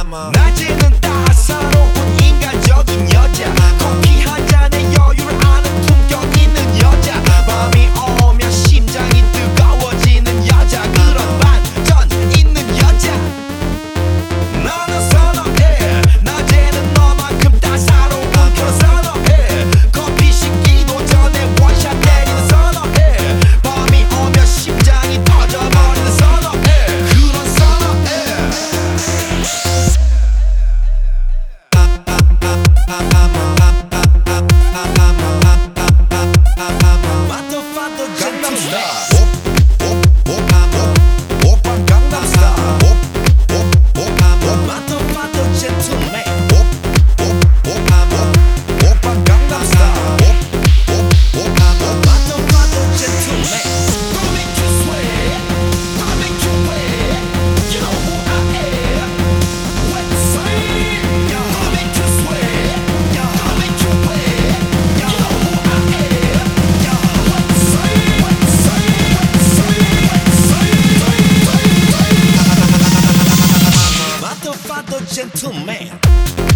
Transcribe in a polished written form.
낮에는 따사로운 인간적인 여자, 커피 한 잔에 여유를 아는 품격 있는 여자, 밤이 오면 심장이 뜨거워지는 여자, 그런 반전 있는 여자 나는 선호해. 낮에는 너만큼 따사로운 그런 선호해. 커피 식기도 전에 원샷 때리는 선호해. 밤이 오면 심장이 터져버리는 선호해. 그런 선호해. 마토 파도 강남스타일. 오빠 강남스타일. 마토 파도 젠틀맨. 오빠 강남스타일. 마토 파도 젠틀맨. Barbecue sweat, barbecue wet. You know who I am. Wet side. Barbecue sweat, barbecue wet. You know who I am. Wet side, wet side, wet side, wet side. Mato fatto gentleman.